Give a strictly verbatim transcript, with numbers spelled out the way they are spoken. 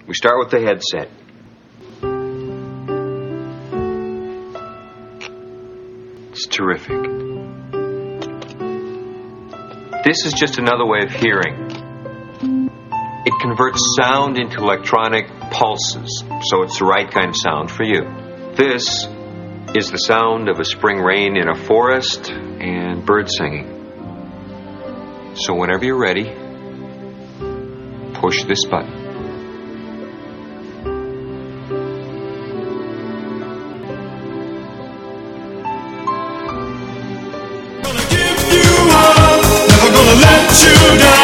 We start with the headset. It's terrific. This is just another way of hearing. It converts sound into electronic pulses, so it's the right kind of sound for you. This is the sound of a spring rain in a forest and birds singing. So whenever you're ready, push this button. Gonna give you all, never gonna let you down.